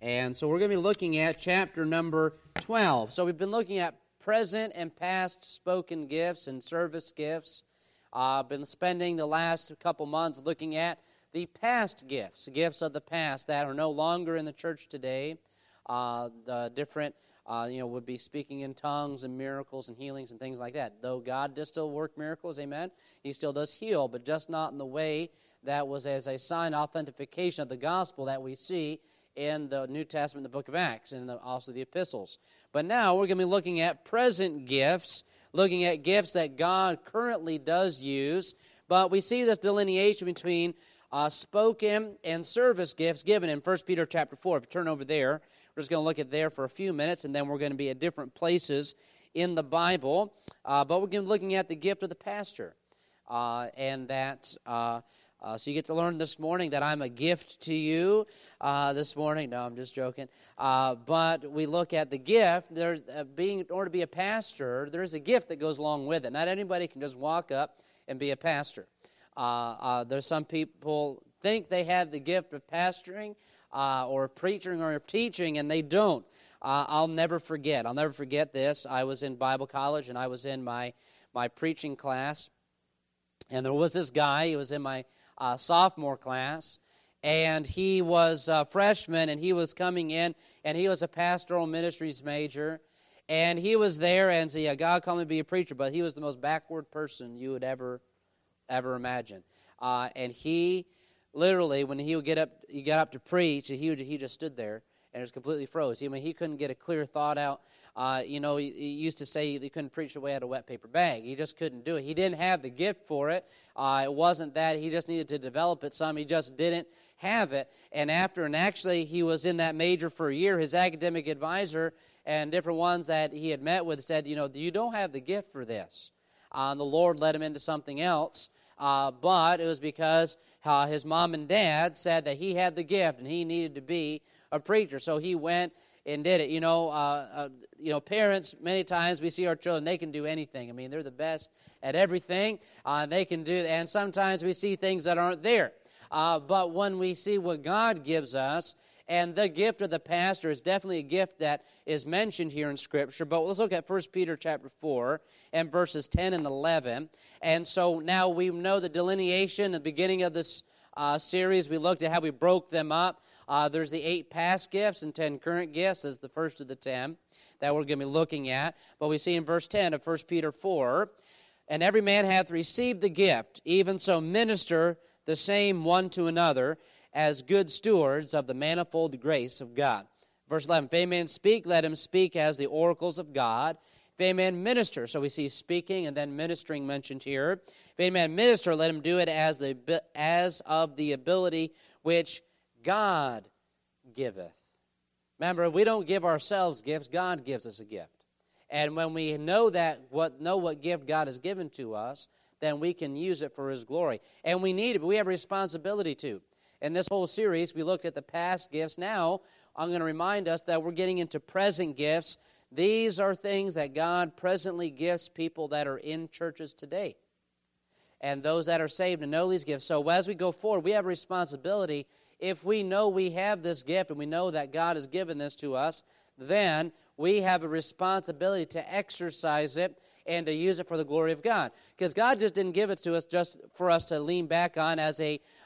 And so we're going to be looking at chapter number 12. So we've been looking at present and past spoken gifts and service gifts. Been spending the last couple months looking at the past gifts, gifts of the past that are no longer in the church today. The different, would be speaking in tongues and miracles and healings and things like that. Though God does still work miracles, amen, He still does heal, but just not in the way that was as a sign authentication of the gospel that we see in the New Testament, the book of Acts, and also the epistles. But now we're going to be looking at present gifts, looking at gifts that God currently does use. But we see this delineation between spoken and service gifts given in 1 Peter chapter 4. If you turn over there, we're just going to look at there for a few minutes, and then we're going to be at different places in the Bible. But we're going to be looking at the gift of the pastor, and that... So you get to learn this morning that I'm a gift to you this morning. No, I'm just joking. But we look at the gift. There's in order to be a pastor, there is a gift that goes along with it. Not anybody can just walk up and be a pastor. There's some people think they have the gift of pastoring or preaching or teaching, and they don't. I'll never forget. I'll never forget this. I was in Bible college, and I was in my preaching class, and there was this guy. He was in my sophomore class, and he was a freshman, and he was coming in, and he was a pastoral ministries major, and he was there, and so, God called him to be a preacher, but he was the most backward person you would ever imagine. And he literally, when he got up to preach, he just stood there and just completely froze. He couldn't get a clear thought out. He used to say he couldn't preach away out of a wet paper bag. He just couldn't do it. He didn't have the gift for it. It wasn't that. He just needed to develop it some. He just didn't have it. And actually, he was in that major for a year. His academic advisor and different ones that he had met with said, you don't have the gift for this. The Lord led him into something else. But it was because his mom and dad said that he had the gift and he needed to be a preacher. So he went and did it. Parents, many times we see our children, they can do anything. They're the best at everything. They can do, and sometimes we see things that aren't there. But when we see what God gives us, and the gift of the pastor is definitely a gift that is mentioned here in Scripture. But let's look at 1 Peter chapter 4 and verses 10 and 11. And so now we know the delineation at the beginning of this series. We looked at how we broke them up. There's the 8 past gifts and 10 current gifts as the first of the 10 that we're going to be looking at. But we see in verse 10 of 1 Peter 4, and every man hath received the gift, even so minister the same one to another, as good stewards of the manifold grace of God. Verse 11, if any man speak, let him speak as the oracles of God. If any man minister, so we see speaking and then ministering mentioned here. If any man minister, let him do it as of the ability which God giveth. Remember, we don't give ourselves gifts. God gives us a gift. And when we know what gift God has given to us, then we can use it for His glory. And we need it, but we have a responsibility to. In this whole series, we looked at the past gifts. Now, I'm going to remind us that we're getting into present gifts. These are things that God presently gives people that are in churches today, and those that are saved and know these gifts. So as we go forward, we have a responsibility. If we know we have this gift and we know that God has given this to us, then we have a responsibility to exercise it and to use it for the glory of God. Because God just didn't give it to us just for us to lean back on as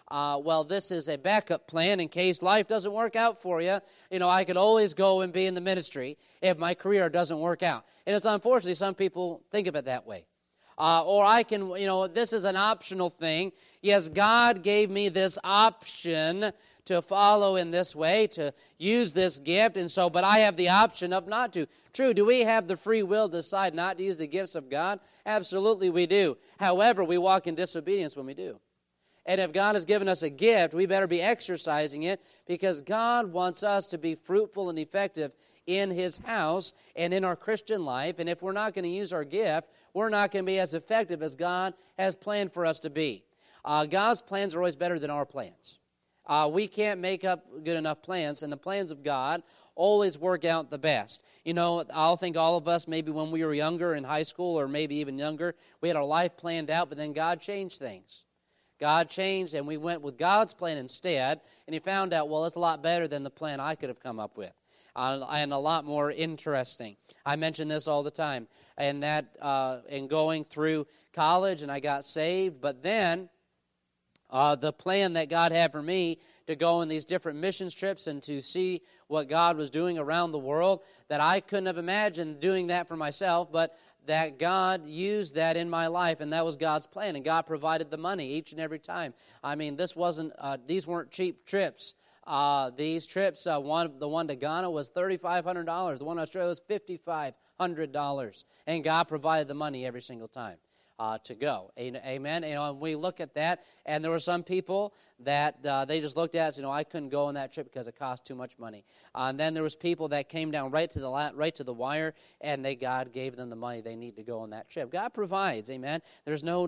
this is a backup plan in case life doesn't work out for you. I could always go and be in the ministry if my career doesn't work out. And it's unfortunately some people think of it that way. Or I can, this is an optional thing. Yes, God gave me this option to follow in this way, to use this gift, but I have the option of not to. True, do we have the free will to decide not to use the gifts of God? Absolutely we do. However, we walk in disobedience when we do. And if God has given us a gift, we better be exercising it because God wants us to be fruitful and effective in His house and in our Christian life. And if we're not going to use our gift, we're not going to be as effective as God has planned for us to be. God's plans are always better than our plans. We can't make up good enough plans, and the plans of God always work out the best. I'll think all of us, maybe when we were younger in high school or maybe even younger, we had our life planned out, but then God changed things. God changed, and we went with God's plan instead, and he found out, well, it's a lot better than the plan I could have come up with, and a lot more interesting. I mention this all the time, and that in going through college, and I got saved, but then the plan that God had for me to go on these different missions trips and to see what God was doing around the world, that I couldn't have imagined doing that for myself, but that God used that in my life, and that was God's plan, and God provided the money each and every time. I mean, these weren't cheap trips. These trips, the one to Ghana was $3,500. The one to Australia was $5,500, and God provided the money every single time to go. Amen. And we look at that, and there were some people that they just looked at us. I couldn't go on that trip because it cost too much money. And then there was people that came down right to the wire, and God gave them the money they need to go on that trip. God provides. Amen. There's no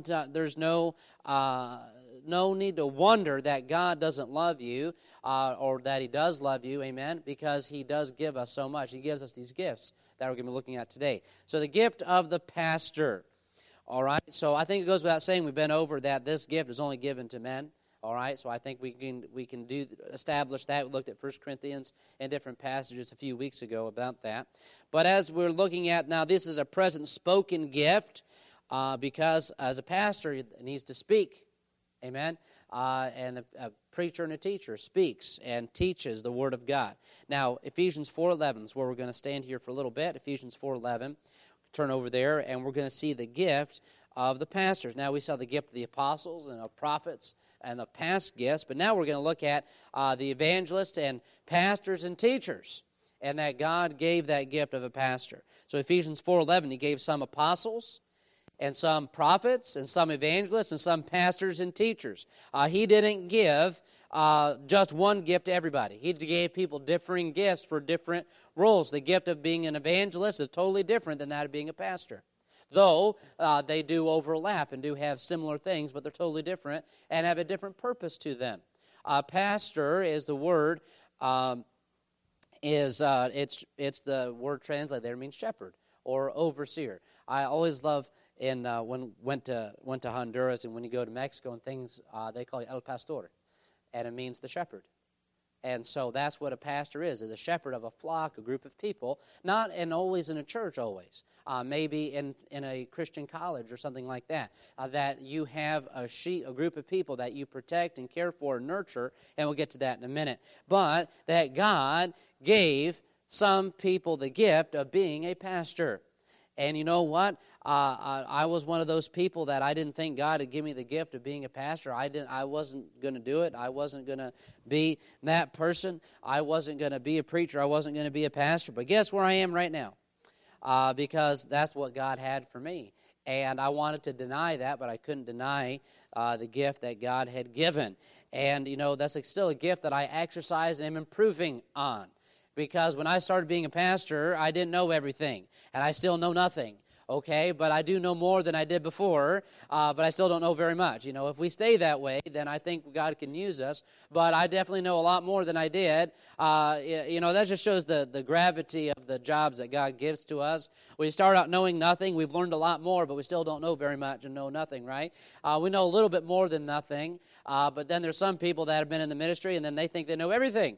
need to wonder that God doesn't love you or that he does love you, amen, because he does give us so much. He gives us these gifts that we're going to be looking at today. So the gift of the pastor, all right? So I think it goes without saying we've been over that this gift is only given to men, all right? So I think we can establish that. We looked at 1 Corinthians and different passages a few weeks ago about that. But as we're looking at now, this is a present spoken gift because as a pastor, he needs to speak. Amen. And a preacher and a teacher speaks and teaches the Word of God. Now, Ephesians 4:11 is where we're going to stand here for a little bit. Ephesians 4:11. Turn over there, and we're going to see the gift of the pastors. Now, we saw the gift of the apostles and of prophets and the past gifts, but now we're going to look at the evangelists and pastors and teachers, and that God gave that gift of a pastor. So Ephesians 4:11, he gave some apostles, and some prophets, and some evangelists, and some pastors and teachers. He didn't give just one gift to everybody. He gave people differing gifts for different roles. The gift of being an evangelist is totally different than that of being a pastor. Though they do overlap and do have similar things, but they're totally different and have a different purpose to them. Pastor is the word, it's the word translated there, means shepherd or overseer. I always love when went to Honduras, and when you go to Mexico and things, they call you El Pastor, and it means the shepherd. And so that's what a pastor is a shepherd of a flock, a group of people, not and always in a church always, maybe in a Christian college or something like that, that you have a group of people that you protect and care for and nurture, and we'll get to that in a minute. But that God gave some people the gift of being a pastor. And you know what? I was one of those people that I didn't think God had given me the gift of being a pastor. I wasn't going to do it. I wasn't going to be that person. I wasn't going to be a preacher. I wasn't going to be a pastor. But guess where I am right now? Because that's what God had for me. And I wanted to deny that, but I couldn't deny the gift that God had given. And, that's still a gift that I exercise and am improving on. Because when I started being a pastor, I didn't know everything, and I still know nothing, okay? But I do know more than I did before, but I still don't know very much. If we stay that way, then I think God can use us, but I definitely know a lot more than I did. That just shows the gravity of the jobs that God gives to us. We start out knowing nothing. We've learned a lot more, but we still don't know very much and know nothing, right? We know a little bit more than nothing, but then there's some people that have been in the ministry, and then they think they know everything.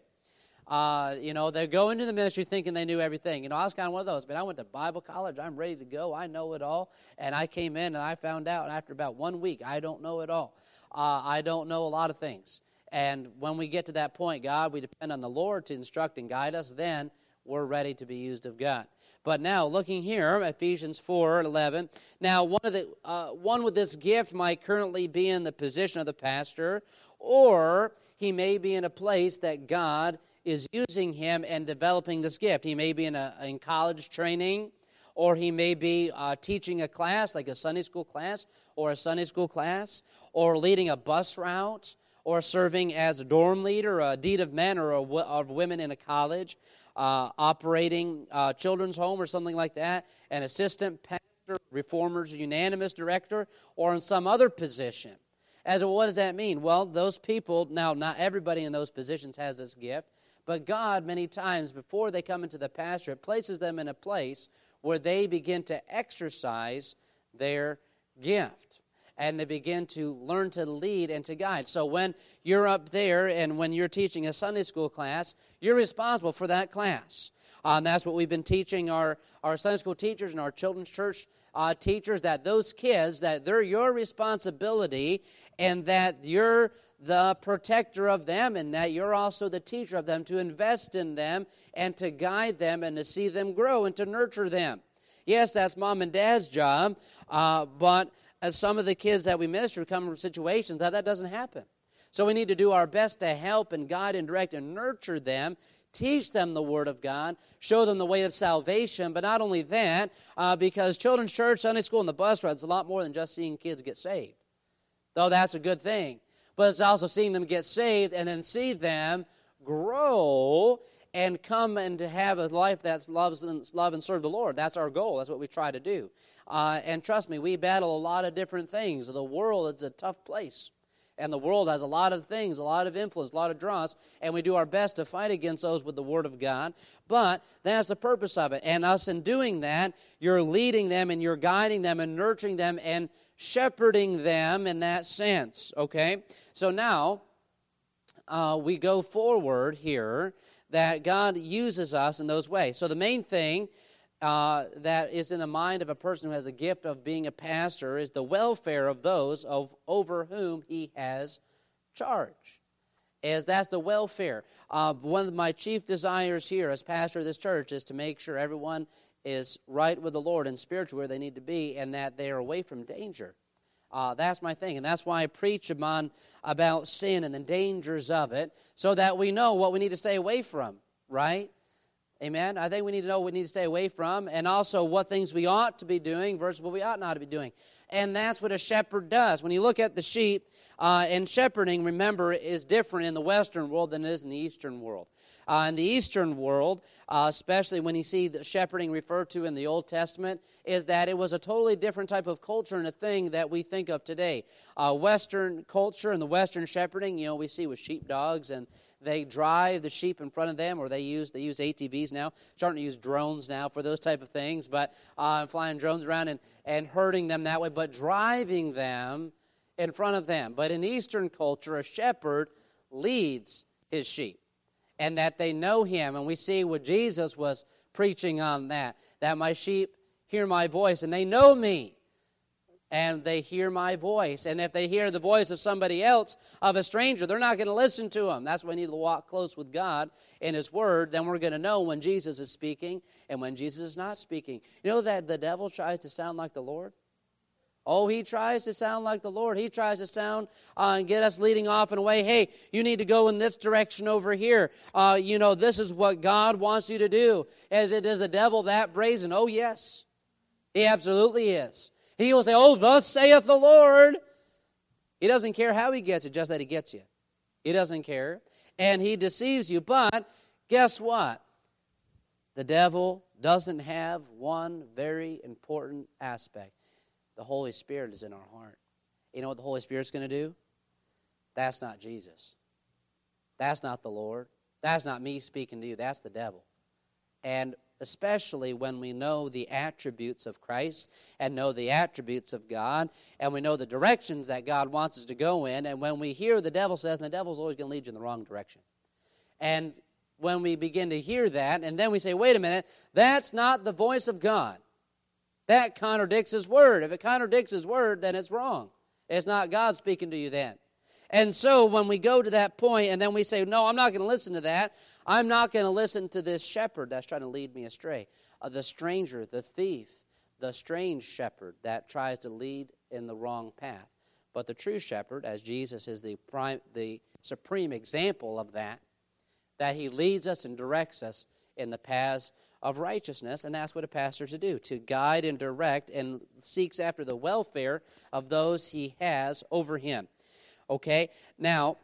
They go into the ministry thinking they knew everything. I was kind of one of those, but I went to Bible college. I'm ready to go. I know it all. And I came in and I found out after about 1 week, I don't know it all. I don't know a lot of things. And when we get to that point, God, we depend on the Lord to instruct and guide us. Then we're ready to be used of God. But now, looking here, Ephesians 4:11. Now, one with this gift might currently be in the position of the pastor, or he may be in a place that God is using him and developing this gift. He may be in college training, or he may be teaching a class, like a Sunday school class, or leading a bus route, or serving as a dorm leader, a deed of men or of women in a college, operating a children's home or something like that, an assistant pastor, reformers, unanimous director, or in some other position. What does that mean? Well, those people, now not everybody in those positions has this gift, but God, many times, before they come into the pastorate, places them in a place where they begin to exercise their gift. and they begin to learn to lead and to guide. So when you're up there and when you're teaching a Sunday school class, you're responsible for that class. And that's what we've been teaching our Sunday school teachers and our children's church teachers, that those kids, that they're your responsibility, and that you're the protector of them, and that you're also the teacher of them, to invest in them and to guide them and to see them grow and to nurture them. Yes, that's mom and dad's job, but as some of the kids that we minister come from situations that doesn't happen. So we need to do our best to help and guide and direct and nurture them, teach them the Word of God, show them the way of salvation. But not only that, because children's church, Sunday school, and the bus ride is a lot more than just seeing kids get saved. Though that's a good thing. But it's also seeing them get saved and then see them grow and come and to have a life that love and serve the Lord. That's our goal. That's what we try to do. And trust me, we battle a lot of different things. The world is a tough place. And the world has a lot of things, a lot of influence, a lot of draws, and we do our best to fight against those with the Word of God. But that's the purpose of it. And us in doing that, you're leading them and you're guiding them and nurturing them and shepherding them in that sense, okay? So now, we go forward here that God uses us in those ways. So the main thing that is in the mind of a person who has the gift of being a pastor is the welfare of those over whom he has charge. That's the welfare. One of my chief desires here as pastor of this church is to make sure everyone is right with the Lord and spiritually where they need to be, and that they are away from danger. That's my thing, and that's why I preach about sin and the dangers of it, so that we know what we need to stay away from, right? Amen? I think we need to know what we need to stay away from, and also what things we ought to be doing versus what we ought not to be doing. And that's what a shepherd does. When you look at the sheep, and shepherding, remember, is different in the Western world than it is in the Eastern world. In the Eastern world, especially when you see the shepherding referred to in the Old Testament, is that it was a totally different type of culture and a thing that we think of today. Western culture and the Western shepherding, we see with sheepdogs, and they drive the sheep in front of them, or they use ATVs now, starting to use drones now for those type of things, but flying drones around and herding them that way, but driving them in front of them. But in Eastern culture, a shepherd leads his sheep, and that they know him. And we see what Jesus was preaching on that my sheep hear my voice, and they know me, and they hear my voice. And if they hear the voice of somebody else, of a stranger, they're not going to listen to him. That's why we need to walk close with God in His Word. Then we're going to know when Jesus is speaking and when Jesus is not speaking. You know that the devil tries to sound like the Lord? Oh, he tries to sound like the Lord. He tries to sound and get us leading off in a way, hey, you need to go in this direction over here. This is what God wants you to do. Is the devil that brazen? Oh, yes. He absolutely is. He will say, oh, thus saith the Lord. He doesn't care how he gets it, just that he gets you. He doesn't care. And he deceives you. But guess what? The devil doesn't have one very important aspect. The Holy Spirit is in our heart. You know what the Holy Spirit's going to do? That's not Jesus. That's not the Lord. That's not me speaking to you. That's the devil. And especially when we know the attributes of Christ and know the attributes of God, and we know the directions that God wants us to go in, and when we hear the devil says, and the devil's always going to lead you in the wrong direction. And when we begin to hear that, and then we say, wait a minute, that's not the voice of God. That contradicts His Word. If it contradicts His Word, then it's wrong. It's not God speaking to you then. And so when we go to that point and then we say, no, I'm not going to listen to that. I'm not going to listen to this shepherd that's trying to lead me astray. The stranger, the thief, the strange shepherd that tries to lead in the wrong path. But the true shepherd, as Jesus is the supreme example of that He leads us and directs us in the paths of righteousness, and that's what a pastor is to do, to guide and direct and seeks after the welfare of those he has over him. Okay? Now,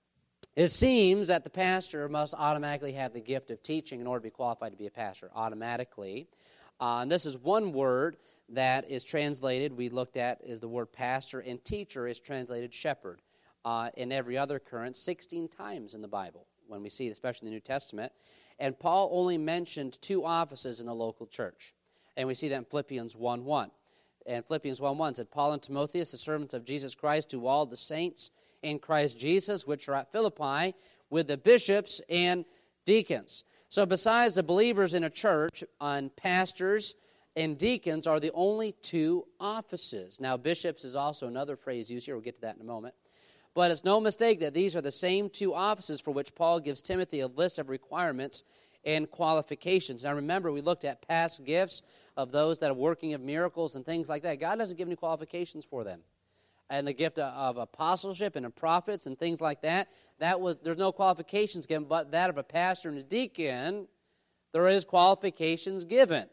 it seems that the pastor must automatically have the gift of teaching in order to be qualified to be a pastor, automatically. And this is one word that is translated, we looked at, is the word pastor, and teacher is translated shepherd. In every other occurrence, 16 times in the Bible, when we see it, especially in the New Testament. And Paul only mentioned 2 offices in the local church. And we see that in Philippians 1:1. And Philippians 1:1 said, Paul and Timotheus, the servants of Jesus Christ, to all the saints in Christ Jesus, which are at Philippi, with the bishops and deacons. So besides the believers in a church, pastors and deacons are the only two offices. Now, bishops is also another phrase used here. We'll get to that in a moment. But it's no mistake that these are the same two offices for which Paul gives Timothy a list of requirements and qualifications. Now, remember, we looked at past gifts of those that are working of miracles and things like that. God doesn't give any qualifications for them. And the gift of apostleship and of prophets and things like that, there's no qualifications given, but that of a pastor and a deacon, there is qualifications given.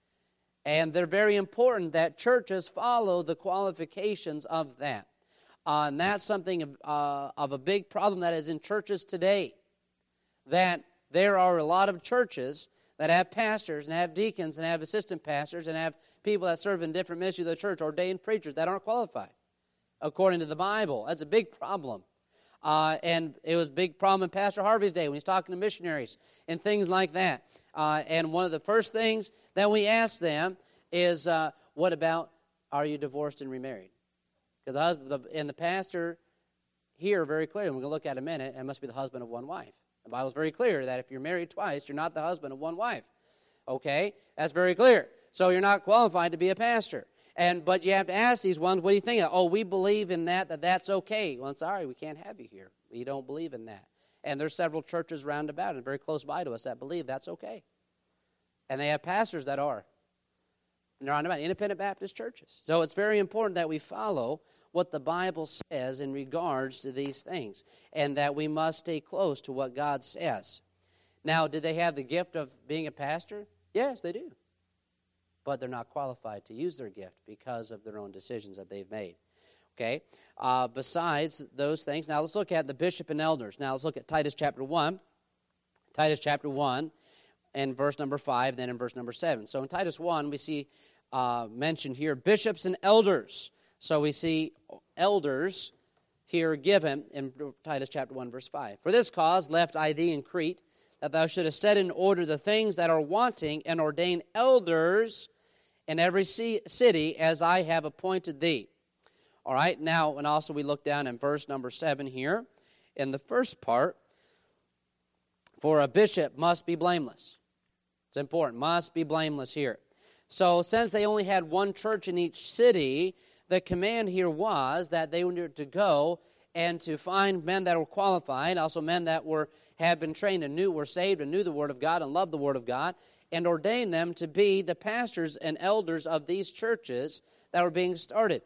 And they're very important that churches follow the qualifications of that. And that's something of a big problem that is in churches today. That there are a lot of churches that have pastors and have deacons and have assistant pastors and have people that serve in different ministries of the church, ordained preachers that aren't qualified according to the Bible. That's a big problem. And it was a big problem in Pastor Harvey's day when he's talking to missionaries and things like that. And one of the first things that we ask them is, what about, are you divorced and remarried? Because the husband and the pastor here very clearly, and we're going to look at in a minute, it must be the husband of one wife. The Bible's very clear that if you're married twice, you're not the husband of one wife. Okay? That's very clear. So you're not qualified to be a pastor. But you have to ask these ones, what do you think of? Oh, we believe in that's okay. Well, sorry, we can't have you here. We don't believe in that. And there's several churches round about and very close by to us that believe that's okay. And they have pastors that are. And they're on about independent Baptist churches. So it's very important that we follow what the Bible says in regards to these things, and that we must stay close to what God says. Now, did they have the gift of being a pastor? Yes, they do. But they're not qualified to use their gift because of their own decisions that they've made. Okay? Besides those things, now let's look at the bishop and elders. Now let's look at Titus chapter 1. Titus chapter 1 and verse number 5, then in verse number 7. So in Titus 1, we see mentioned here bishops and elders. So we see elders here given in Titus chapter 1, verse 5. For this cause left I thee in Crete, that thou shouldest set in order the things that are wanting, and ordain elders in every city as I have appointed thee. All right, now, and also we look down in verse number 7 here. In the first part, for a bishop must be blameless. It's important, must be blameless here. So since they only had one church in each city, the command here was that they were to go and to find men that were qualified, also men that had been trained and were saved and knew the Word of God and loved the Word of God, and ordain them to be the pastors and elders of these churches that were being started.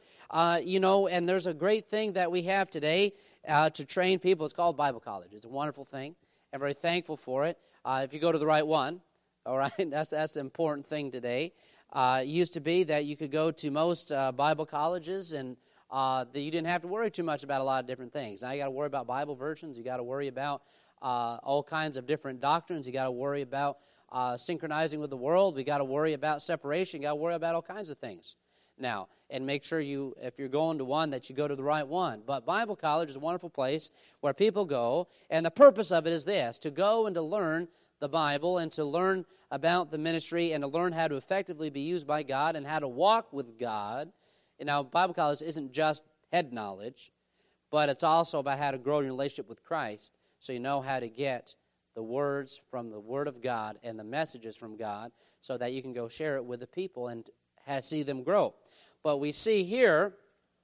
And there's a great thing that we have today to train people. It's called Bible college. It's a wonderful thing. I'm very thankful for it. If you go to the right one, all right, that's the important thing today. It used to be that you could go to most Bible colleges and that you didn't have to worry too much about a lot of different things. Now you got to worry about Bible versions. You got to worry about all kinds of different doctrines. You got to worry about synchronizing with the world. We got to worry about separation. You got to worry about all kinds of things now. And make sure if you're going to one, that you go to the right one. But Bible college is a wonderful place where people go, and the purpose of it is this: to go and to learn the Bible and to learn about the ministry and to learn how to effectively be used by God and how to walk with God. And now, Bible college isn't just head knowledge, but it's also about how to grow your relationship with Christ so you know how to get the words from the Word of God and the messages from God so that you can go share it with the people and see them grow. But we see here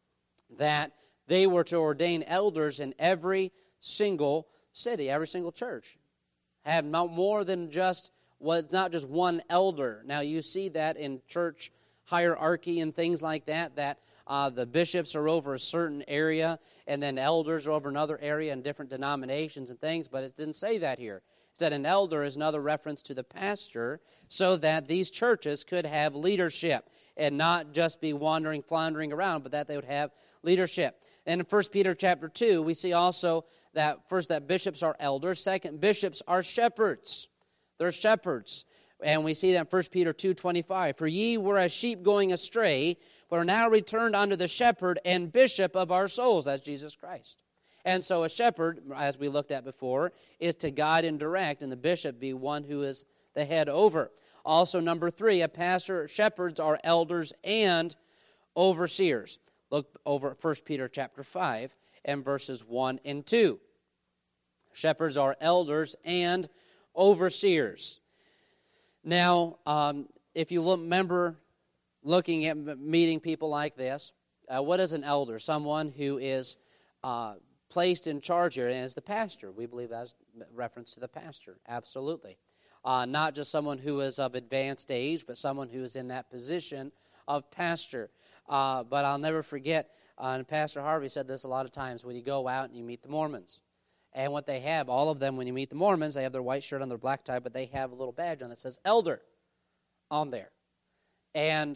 that they were to ordain elders in every single city, every single church. Have more than not just one elder. Now you see that in church hierarchy and things like that the bishops are over a certain area and then elders are over another area in different denominations and things, but it didn't say that here. It said an elder is another reference to the pastor so that these churches could have leadership and not just be floundering around, but that they would have leadership. And in 1 Peter chapter 2, we see also that first that bishops are elders, second bishops are shepherds. They're shepherds. And we see that in 1 Peter 2:25. For ye were as sheep going astray, but are now returned unto the shepherd and bishop of our souls, that's Jesus Christ. And so a shepherd, as we looked at before, is to guide and direct, and the bishop be one who is the head over. Also, number 3, a pastor, shepherds are elders and overseers. Look over at 1 Peter chapter 5 and verses 1 and 2. Shepherds are elders and overseers. Now, if you remember looking at meeting people like this, what is an elder? Someone who is placed in charge here, and is the pastor. We believe that's reference to the pastor, absolutely. Not just someone who is of advanced age, but someone who is in that position of pastor. But I'll never forget, and Pastor Harvey said this a lot of times, when you go out and you meet the Mormons. And what they have, all of them, when you meet the Mormons, they have their white shirt on, their black tie, but they have a little badge on that says elder on there. And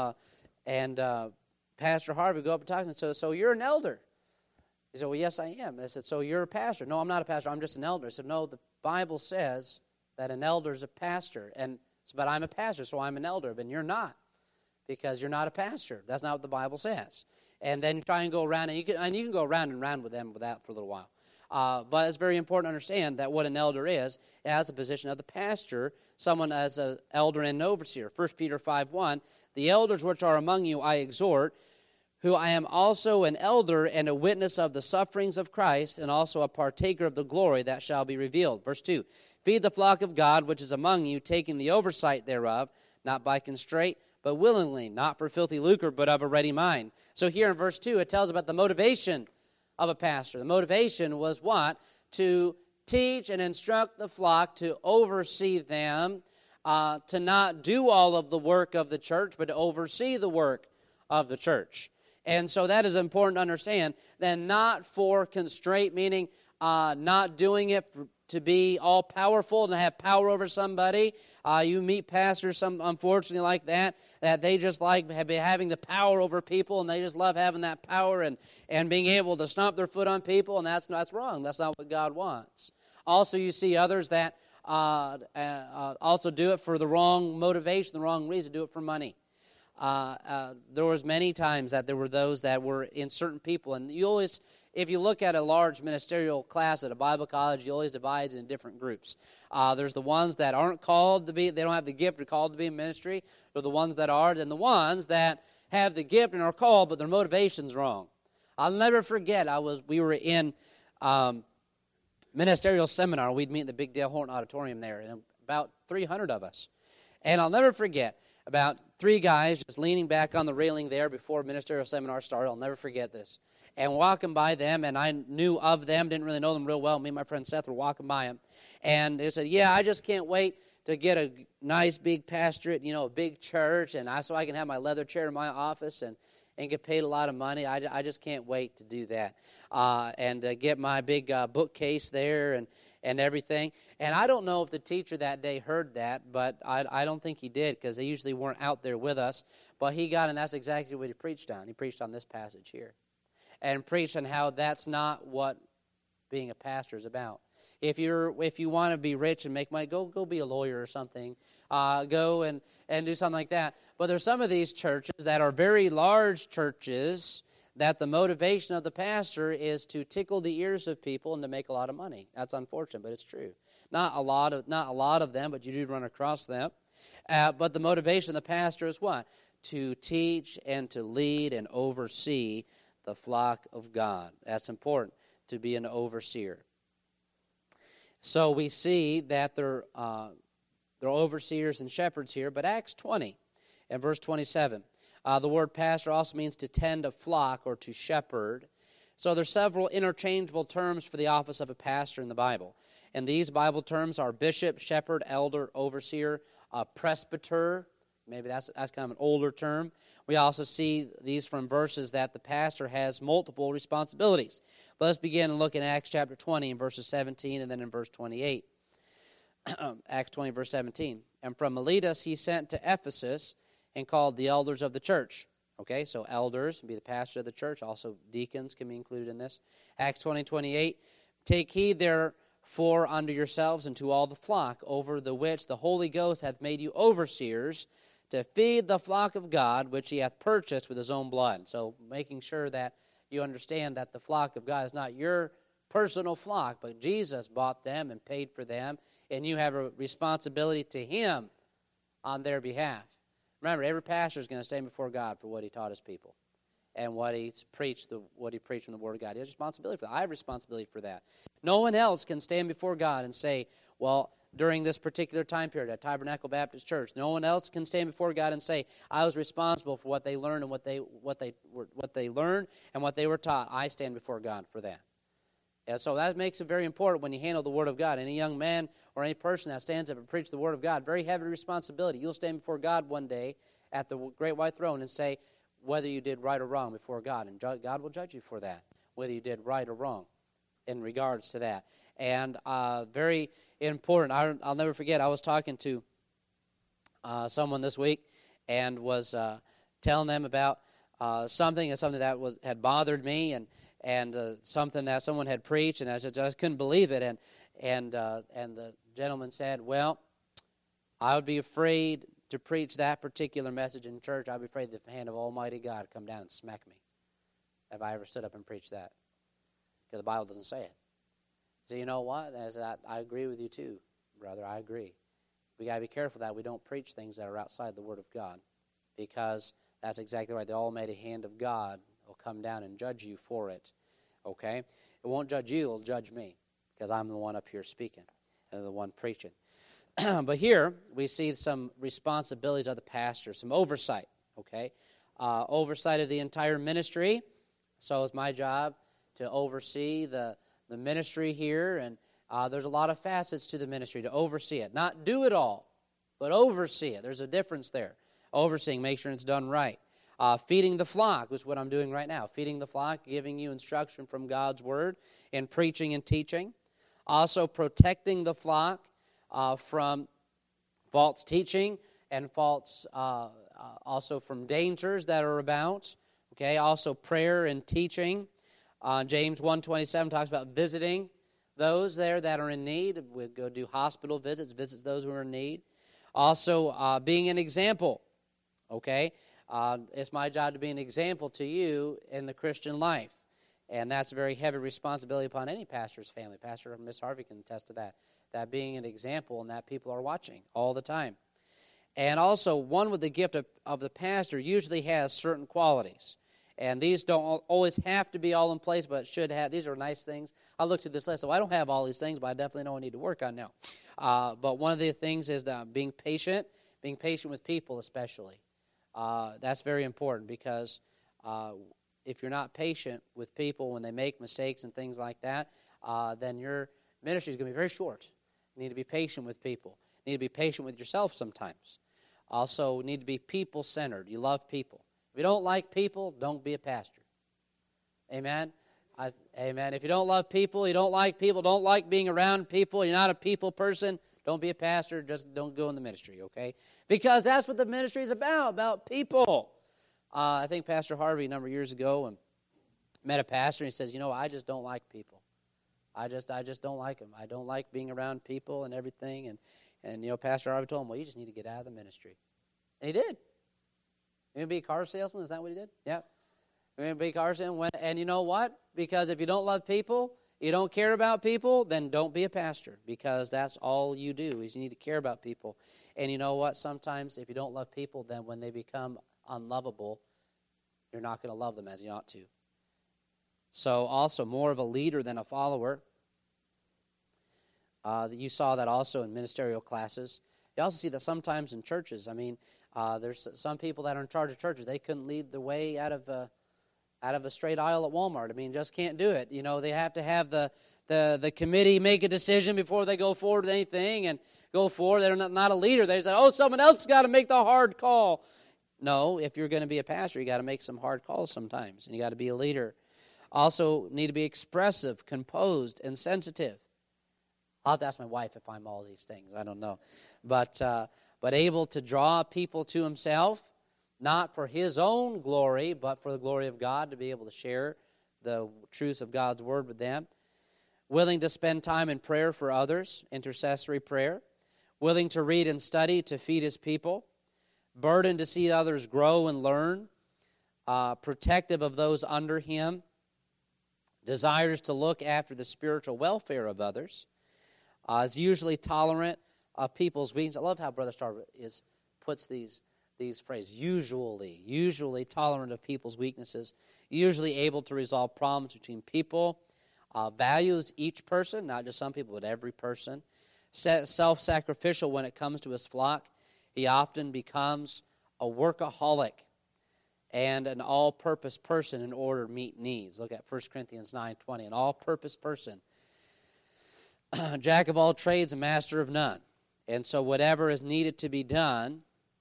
Pastor Harvey would go up and talk to him and say, so you're an elder? He said, well, yes, I am. I said, so you're a pastor? No, I'm not a pastor. I'm just an elder. I said, no, the Bible says that an elder is a pastor. And but I'm a pastor, so I'm an elder. But you're not, because you're not a pastor. That's not what the Bible says. And then you try and go around, and you can go around and around with them with that for a little while. But it's very important to understand that what an elder is, it has the position of the pastor, someone as an elder and an overseer. 1 Peter 5:1, the elders which are among you I exhort, who I am also an elder and a witness of the sufferings of Christ, and also a partaker of the glory that shall be revealed. Verse 2, feed the flock of God which is among you, taking the oversight thereof, not by constraint, but willingly, not for filthy lucre, but of a ready mind. So here in verse 2, it tells about the motivation of a pastor. The motivation was what? To teach and instruct the flock, to oversee them, to not do all of the work of the church, but to oversee the work of the church. And so that is important to understand, that not for constraint, meaning not doing it to be all-powerful and to have power over somebody. You meet pastors, some unfortunately like that they just like having the power over people, and they just love having that power and being able to stomp their foot on people, and that's wrong. That's not what God wants. Also, you see others that also do it for the wrong motivation, the wrong reason, do it for money. There was many times that there were those that were in certain people, and you always, if you look at a large ministerial class at a Bible college, you always divide it in different groups. There's the ones that aren't called to be, they don't have the gift or called to be in ministry. There are the ones that are, and the ones that have the gift and are called, but their motivation's wrong. I'll never forget, we were in ministerial seminar. We'd meet in the Big Dale Horton Auditorium there, and about 300 of us. And I'll never forget, about 3 guys just leaning back on the railing there before ministerial seminar started. I'll never forget this. And walking by them, and I knew of them, didn't really know them real well. Me and my friend Seth were walking by them. And they said, yeah, I just can't wait to get a nice big pastorate, a big church, and so I can have my leather chair in my office and get paid a lot of money. I just can't wait to do that. And get my big bookcase there and everything. And I don't know if the teacher that day heard that, but I don't think he did, because they usually weren't out there with us. But he got, and that's exactly what he preached on. He preached on this passage here. And preached on how that's not what being a pastor is about. If you want to be rich and make money, go be a lawyer or something. Go and do something like that. But there's some of these churches that are very large churches that the motivation of the pastor is to tickle the ears of people and to make a lot of money. That's unfortunate, but it's true. Not a lot of them, but you do run across them. But the motivation of the pastor is what? To teach and to lead and oversee the flock of God. That's important, to be an overseer. So we see that they're overseers and shepherds here. But Acts 20 and verse 27, the word pastor also means to tend a flock or to shepherd. So there's several interchangeable terms for the office of a pastor in the Bible. And these Bible terms are bishop, shepherd, elder, overseer, presbyter. Maybe that's kind of an older term. We also see these from verses that the pastor has multiple responsibilities. But let's begin and look in Acts chapter 20 in verses 17 and then in verse 28. Acts 20 verse 17. And from Miletus he sent to Ephesus and called the elders of the church. Okay, so elders be the pastor of the church. Also deacons can be included in this. Acts 20:28. Take heed therefore unto yourselves and to all the flock, over the which the Holy Ghost hath made you overseers, to feed the flock of God, which he hath purchased with his own blood. So making sure that you understand that the flock of God is not your personal flock, but Jesus bought them and paid for them, and you have a responsibility to him on their behalf. Remember, every pastor is going to stand before God for what he taught his people and what he preached from the Word of God. He has responsibility for that. I have responsibility for that. No one else can stand before God and say, well, during this particular time period at Tabernacle Baptist Church, no one else can stand before God and say, I was responsible for what they learned and what they learned and what they were taught. I stand before God for that. And so that makes it very important when you handle the Word of God. Any young man or any person that stands up and preaches the Word of God, very heavy responsibility. You'll stand before God one day at the great white throne and say whether you did right or wrong before God. And God will judge you for that, whether you did right or wrong in regards to that. And very important. I'll never forget, I was talking to someone this week and was telling them about something that had bothered me and something that someone had preached, and I just couldn't believe it. And the gentleman said, well, I would be afraid to preach that particular message in church. I'd be afraid that the hand of Almighty God would come down and smack me if I ever stood up and preached that, because the Bible doesn't say it. So you know what? I agree with you too, brother. I agree. We got to be careful that we don't preach things that are outside the Word of God, because that's exactly right. The almighty hand of God will come down and judge you for it, okay? It won't judge you, it'll judge me, because I'm the one up here speaking and the one preaching. But here we see some responsibilities of the pastor, some oversight, okay? Oversight of the entire ministry. So it's my job to oversee the ministry here, and there's a lot of facets to the ministry, to oversee it. Not do it all, but oversee it. There's a difference there. Overseeing, make sure it's done right. Feeding the flock, which is what I'm doing right now. Feeding the flock, giving you instruction from God's Word in preaching and teaching. Also protecting the flock from false teaching and also from dangers that are about. Okay, also prayer and teaching. James 1:27 talks about visiting those there that are in need. We go do hospital visits, those who are in need. Also being an example. Okay. It's my job to be an example to you in the Christian life. And that's a very heavy responsibility upon any pastor's family. Pastor Miss Harvey can attest to that being an example and that people are watching all the time. And also, one with the gift of the pastor usually has certain qualities. And these don't always have to be all in place, but should have. These are nice things. I looked at this list, so I don't have all these things, but I definitely know I need to work on now. But one of the things is being patient with people especially. That's very important, because if you're not patient with people when they make mistakes and things like that, then your ministry is going to be very short. You need to be patient with people. You need to be patient with yourself sometimes. Also, need to be people-centered. You love people. If you don't like people, don't be a pastor. Amen? Amen. If you don't love people, you don't like people, don't like being around people, you're not a people person, don't be a pastor, just don't go in the ministry, okay? Because that's what the ministry is about people. I think Pastor Harvey a number of years ago met a pastor, and he says, I just don't like people. I just don't like them. I don't like being around people and everything. And Pastor Harvey told him, well, you just need to get out of the ministry. And he did. You want to be a car salesman? Is that what he did? Yeah. You want to be a car salesman? And you know what? Because if you don't love people, you don't care about people, then don't be a pastor, because that's all you do is you need to care about people. And you know what? Sometimes if you don't love people, then when they become unlovable, you're not going to love them as you ought to. So also more of a leader than a follower. You saw that also in ministerial classes. You also see that sometimes in churches. There's some people that are in charge of churches. They couldn't lead the way out of a straight aisle at Walmart. Just can't do it. They have to have the committee make a decision before they go forward with anything and go forward. They're not a leader. They say, someone else got to make the hard call. No, if you're going to be a pastor, you got to make some hard calls sometimes, and you got to be a leader. Also need to be expressive, composed, and sensitive. I'll have to ask my wife if I'm all these things. I don't know. But able to draw people to himself, not for his own glory, but for the glory of God, to be able to share the truths of God's Word with them. Willing to spend time in prayer for others, intercessory prayer. Willing to read and study to feed his people. Burdened to see others grow and learn. Protective of those under him. Desires to look after the spiritual welfare of others. Is usually tolerant of people's weaknesses. I love how Brother Starr puts these these phrases. Usually tolerant of people's weaknesses, usually able to resolve problems between people, values each person, not just some people, but every person, self-sacrificial when it comes to his flock. He often becomes a workaholic and an all-purpose person in order to meet needs. Look at 1 Corinthians 9:20, an all-purpose person. Jack of all trades, a master of none. And so whatever is needed to be done,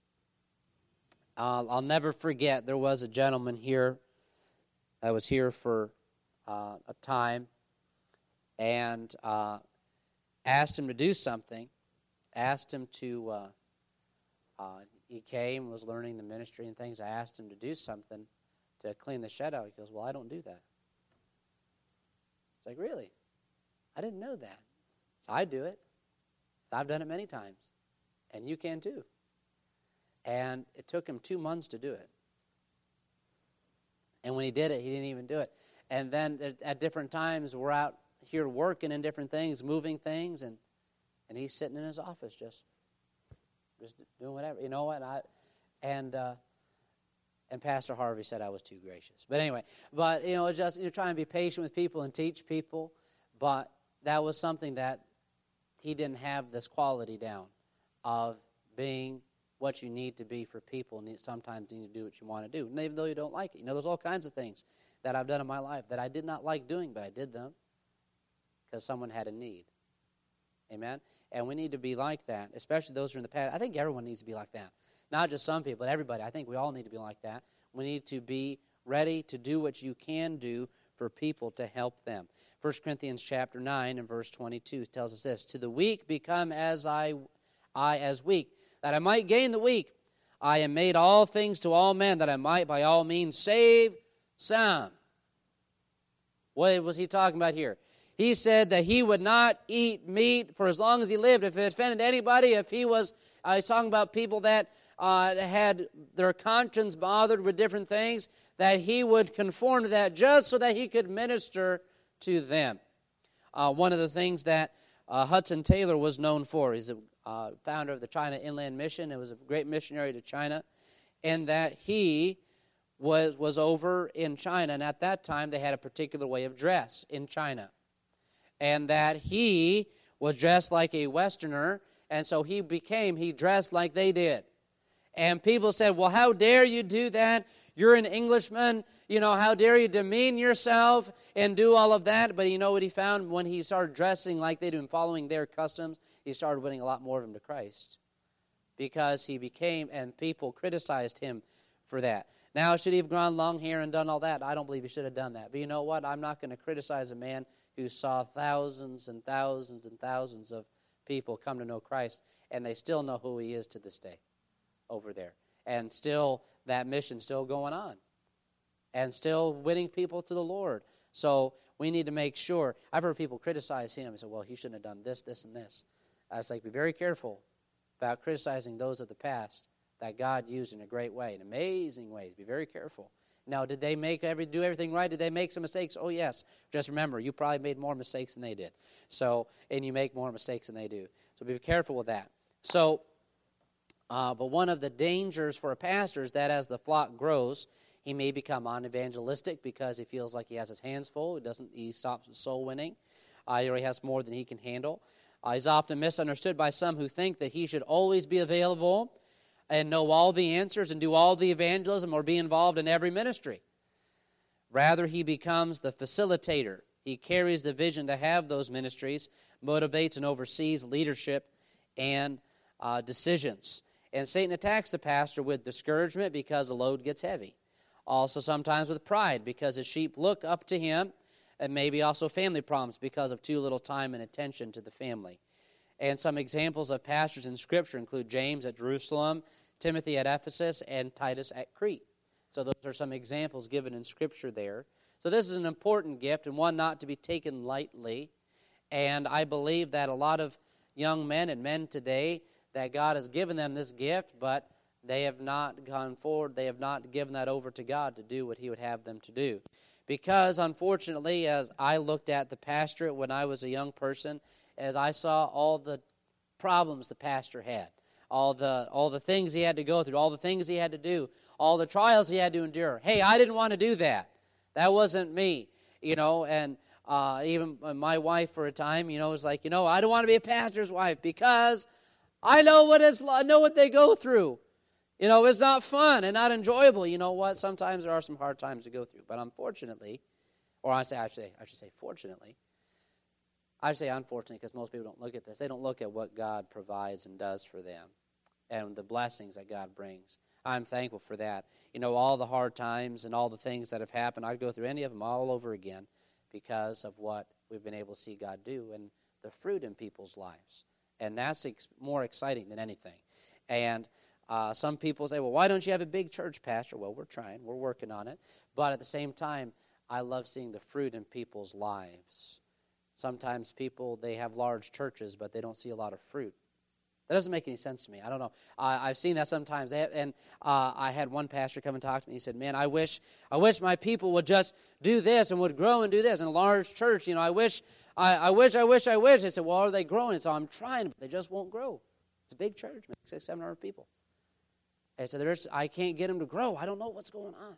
I'll never forget, there was a gentleman here that was here for a time, and asked him to do something, asked him to, he came, was learning the ministry and things. I asked him to do something to clean the shed out. He goes, well, I don't do that. It's like, really? I didn't know that. So I do it. I've done it many times, and you can too. And it took him 2 months to do it. And when he did it, he didn't even do it. And then at different times, we're out here working in different things, moving things, and he's sitting in his office just doing whatever. You know what? And Pastor Harvey said I was too gracious. But anyway, it's just you're trying to be patient with people and teach people. But that was something that he didn't have this quality down of being what you need to be for people, and sometimes you need to do what you want to do, and even though you don't like it. There's all kinds of things that I've done in my life that I did not like doing, but I did them because someone had a need. Amen? And we need to be like that, especially those who are in the past. I think everyone needs to be like that. Not just some people, but everybody. I think we all need to be like that. We need to be ready to do what you can do for people to help them. 1 Corinthians chapter 9 and verse 22 tells us this, to the weak become as I as weak, that I might gain the weak. I am made all things to all men, that I might by all means save some. What was he talking about here? He said that he would not eat meat for as long as he lived. If it offended anybody, if he was, he's talking about people that had their conscience bothered with different things, that he would conform to that just so that he could minister to them. One of the things that Hudson Taylor was known for, he's a founder of the China Inland Mission. It was a great missionary to China, and that he was over in China, and at that time they had a particular way of dress in China, and that he was dressed like a Westerner, and so he dressed like they did. And people said, well, how dare you do that? You're an Englishman. How dare you demean yourself and do all of that? But you know what he found? When he started dressing like they do and following their customs, he started winning a lot more of them to Christ. Because he became, and people criticized him for that. Now, should he have grown long hair and done all that? I don't believe he should have done that. But you know what? I'm not going to criticize a man who saw thousands and thousands and thousands of people come to know Christ, and they still know who he is to this day over there. And still, that mission's still going on. And still winning people to the Lord. So we need to make sure. I've heard people criticize him and say, well, he shouldn't have done this, this, and this. I was like, be very careful about criticizing those of the past that God used in a great way, in amazing ways. Be very careful. Now, did they do everything right? Did they make some mistakes? Oh, yes. Just remember, you probably made more mistakes than they did. And you make more mistakes than they do. So be careful with that. But one of the dangers for a pastor is that as the flock grows, he may become unevangelistic because he feels like he has his hands full. He stops with soul winning. Or he has more than he can handle. He's often misunderstood by some who think that he should always be available and know all the answers and do all the evangelism or be involved in every ministry. Rather, he becomes the facilitator. He carries the vision to have those ministries, motivates and oversees leadership and decisions. And Satan attacks the pastor with discouragement because the load gets heavy. Also sometimes with pride because his sheep look up to him, and maybe also family problems because of too little time and attention to the family. And some examples of pastors in Scripture include James at Jerusalem, Timothy at Ephesus, and Titus at Crete. So those are some examples given in Scripture there. So this is an important gift and one not to be taken lightly. And I believe that a lot of young men and men today, that God has given them this gift, but they have not gone forward. They have not given that over to God to do what He would have them to do. Because, unfortunately, as I looked at the pastorate when I was a young person, as I saw all the problems the pastor had, all the things he had to go through, all the things he had to do, all the trials he had to endure. Hey, I didn't want to do that. That wasn't me, and even my wife for a time, was like, I don't want to be a pastor's wife because I know what they go through. It's not fun and not enjoyable. You know what? Sometimes there are some hard times to go through. But unfortunately, or I should say fortunately, I say unfortunately because most people don't look at this. They don't look at what God provides and does for them and the blessings that God brings. I'm thankful for that. All the hard times and all the things that have happened, I'd go through any of them all over again because of what we've been able to see God do and the fruit in people's lives. And that's more exciting than anything. And some people say, well, why don't you have a big church, Pastor? Well, we're trying. We're working on it. But at the same time, I love seeing the fruit in people's lives. Sometimes people, they have large churches, but they don't see a lot of fruit. That doesn't make any sense to me. I don't know. I've seen that sometimes. I had one pastor come and talk to me. He said, man, I wish my people would just do this and would grow and do this. In a large church, I wish. I said, well, are they growing? So I'm trying, but they just won't grow. It's a big church, 600-700 people. And so I can't get them to grow. I don't know what's going on.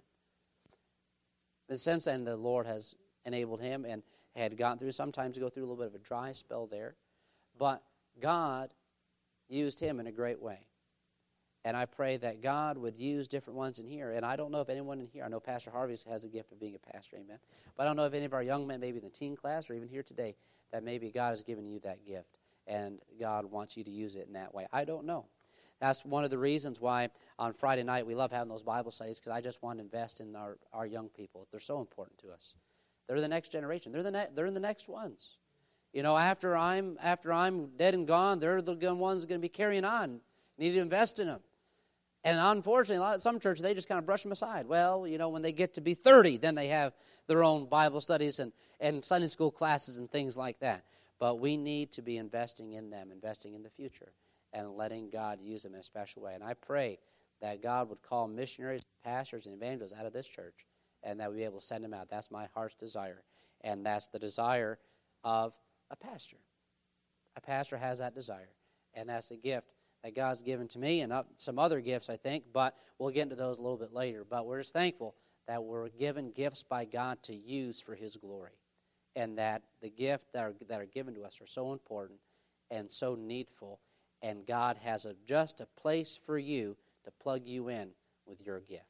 But since then, the Lord has enabled him and had gone through, sometimes go through a little bit of a dry spell there. But God used him in a great way. And I pray that God would use different ones in here. And I don't know if anyone in here, I know Pastor Harvey has a gift of being a pastor, amen. But I don't know if any of our young men, maybe in the teen class or even here today, that maybe God has given you that gift. And God wants you to use it in that way. I don't know. That's one of the reasons why on Friday night we love having those Bible studies, because I just want to invest in our young people. They're so important to us. They're the next generation. They're the next ones. After I'm dead and gone, they're the ones going to be carrying on. You need to invest in them. And unfortunately, some churches, they just kind of brush them aside. Well, when they get to be 30, then they have their own Bible studies and Sunday school classes and things like that. But we need to be investing in them, investing in the future, and letting God use them in a special way. And I pray that God would call missionaries, pastors, and evangelists out of this church, and that we'd be able to send them out. That's my heart's desire, and that's the desire of a pastor. A pastor has that desire, and that's the gift that God's given to me and some other gifts, I think, but we'll get into those a little bit later. But we're just thankful that we're given gifts by God to use for his glory, and that the gifts that are given to us are so important and so needful, and God has just a place for you to plug you in with your gift.